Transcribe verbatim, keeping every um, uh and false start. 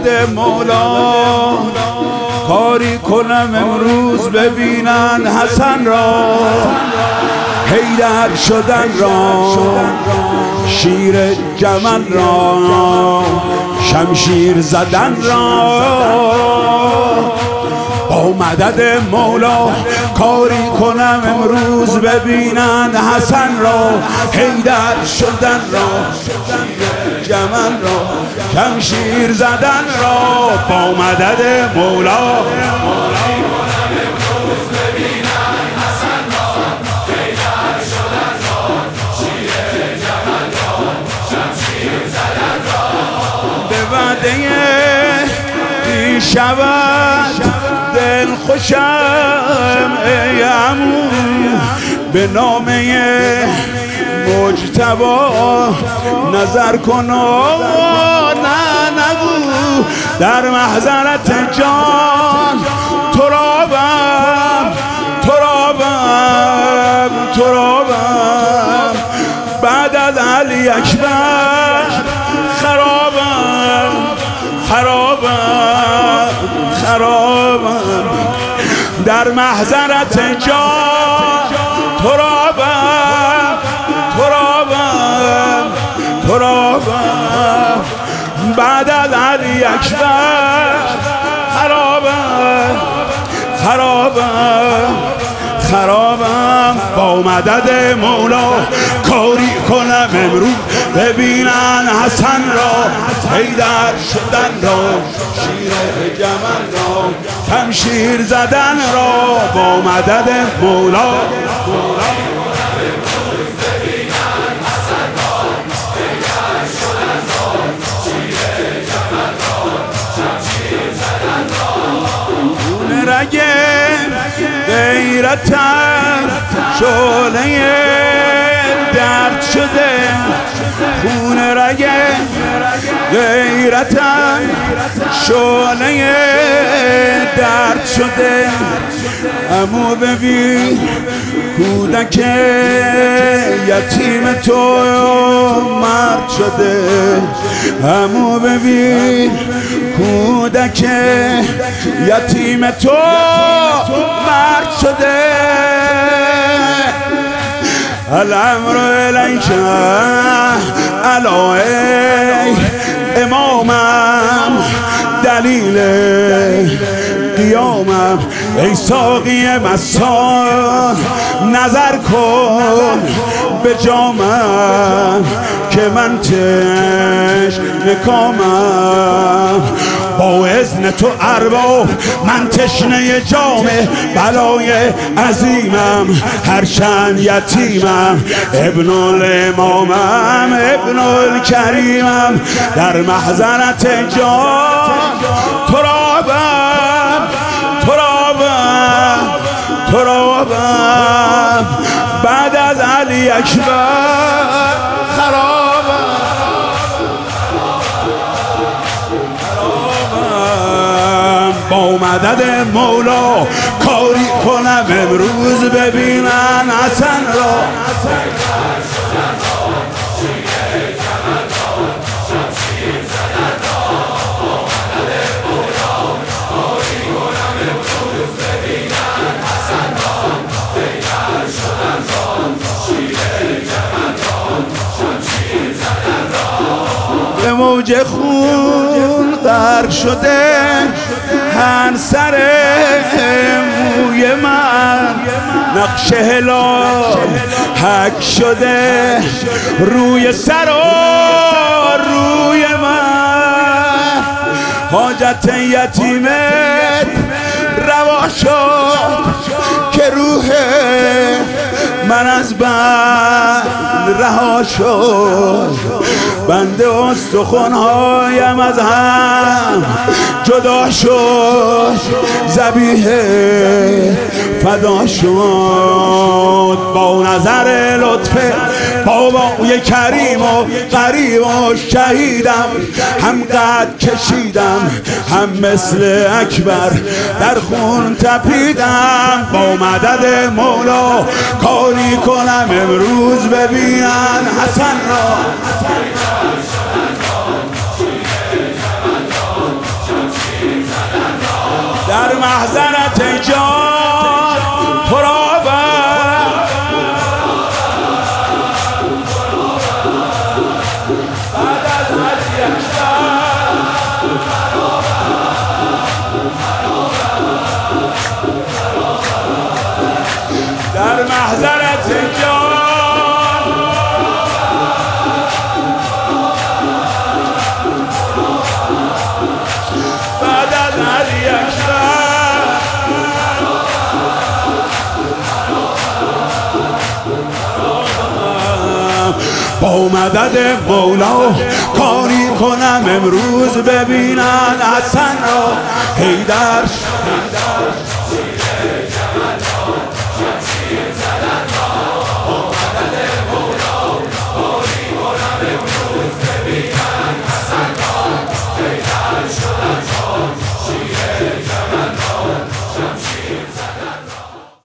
مدد مولا کاری کنم امروز ببینن حسن را، حیدر شدن را، شیر جمل را، شمشیر زدن را. با مدد مولا کاری کنم امروز ببینن حسن را، حیدر شدن را، شیر جمل را، شمشیر زدن را. با مدد مولا می شود دل خوشم ای عمو، به نامه مجتبی نظر کن و نه نگو، در محضرت جان ترابم ترابم ترابم، بعد از علی اکبر خرابم خرابم خرابم، در محضرت جان ترابم ترابم ترابم، بعد از علی اکبر خرابم خرابم خرابم. با مدد مولا کاری کنم امروز ببینن حسن را، حیدر شدن را، شیر جمل را، شمشیر زدن را. با مدد مولا رگ غیرتم شعله درد شده، خون رگ غیرتم شعله درد شده. اما ببین کودک یتیم تو مرد شده، اما ببین کودک یتیم تو مرد شده. الامر الیک علی امامم، دلیل قیامم. ای ساقی مستان نظر کن به جامم، که من تشنه کامم. با اذن تو ارباب من تشنه جام بلای عظیمم، هرچند یتیمم ابن الامامم ابن الکریمم. در محضرت جان ترابم ترابم ترابم، بعد از علی اکبر خرابم خرابم. با مدد مولا کاری کنم امروز ببینن حسن را، به موج خون غرق شده هر سر موی من، نقش هلال حک شده روی سر و روی من. حاجت یتیمت روا شد که روح من از بند رها شد، بنده استخوان‌هایم از هم جدا شد، ذبیح فدا شد. با نظر لطف بابای کریم و قریب و شهیدم، هم قد کشیدم هم مثل اکبر در خون تپیدم. با مدد مولا کاری کنم امروز ببینن حسن را، در محضرت جان پرآبم بعد از هر یک در محضرت جان بعد از هر یک با مدد مولا کاری کنم امروز ببینن حسن را حیدر